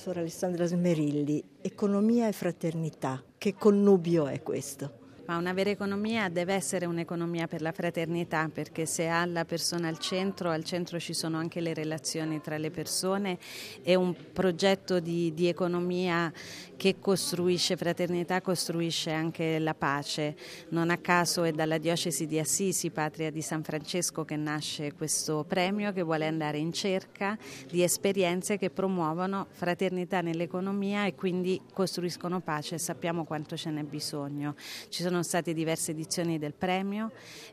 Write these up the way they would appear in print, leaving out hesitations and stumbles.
Professor Alessandra Smerilli, economia e fraternità, che connubio è questo? Ma una vera economia deve essere un'economia per la fraternità, perché se ha la persona al centro ci sono anche le relazioni tra le persone e un progetto di economia che costruisce fraternità, costruisce anche la pace. Non a caso è dalla diocesi di Assisi, patria di San Francesco, che nasce questo premio che vuole andare in cerca di esperienze che promuovono fraternità nell'economia e quindi costruiscono pace. Sappiamo quanto ce n'è bisogno. Ci sono state diverse edizioni del premio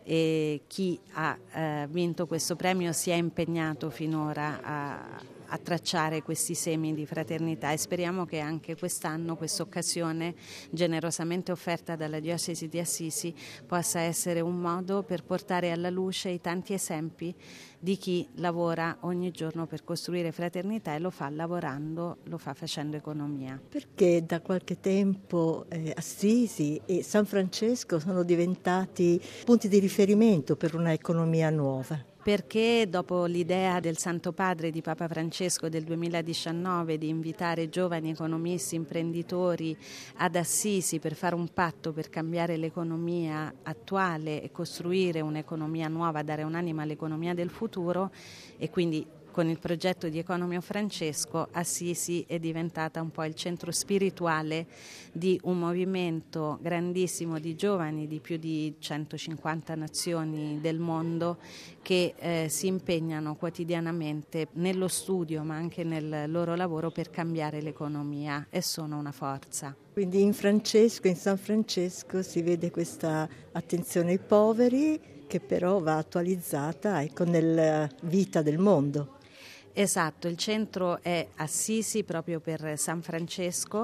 e chi ha vinto questo premio si è impegnato finora a tracciare questi semi di fraternità e speriamo che anche quest'anno questa occasione generosamente offerta dalla diocesi di Assisi possa essere un modo per portare alla luce i tanti esempi di chi lavora ogni giorno per costruire fraternità e lo fa lavorando, lo fa facendo economia. Perché da qualche tempo Assisi e San Francesco sono diventati punti di riferimento per una economia nuova? Perché dopo l'idea del Santo Padre di Papa Francesco del 2019 di invitare giovani economisti, imprenditori ad Assisi per fare un patto per cambiare l'economia attuale e costruire un'economia nuova, dare un'anima all'economia del futuro e quindi con il progetto di Economy of Francesco Assisi è diventata un po' il centro spirituale di un movimento grandissimo di giovani di più di 150 nazioni del mondo che si impegnano quotidianamente nello studio ma anche nel loro lavoro per cambiare l'economia e sono una forza. Quindi in San Francesco si vede questa attenzione ai poveri che però va attualizzata nella vita del mondo. Esatto, il centro è Assisi proprio per San Francesco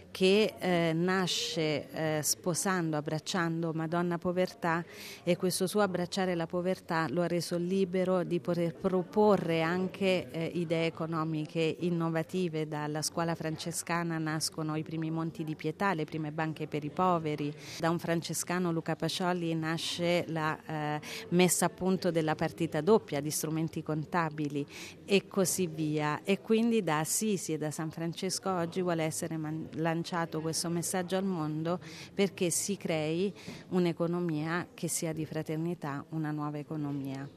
che nasce sposando, abbracciando Madonna Povertà e questo suo abbracciare la povertà lo ha reso libero di poter proporre anche idee economiche innovative. Dalla scuola francescana nascono i primi monti di pietà, le prime banche per i poveri, da un francescano Luca Pacioli nasce la messa a punto della partita doppia di strumenti contabili e così via e quindi da Assisi e da San Francesco oggi vuole essere lanciato questo messaggio al mondo perché si crei un'economia che sia di fraternità, una nuova economia.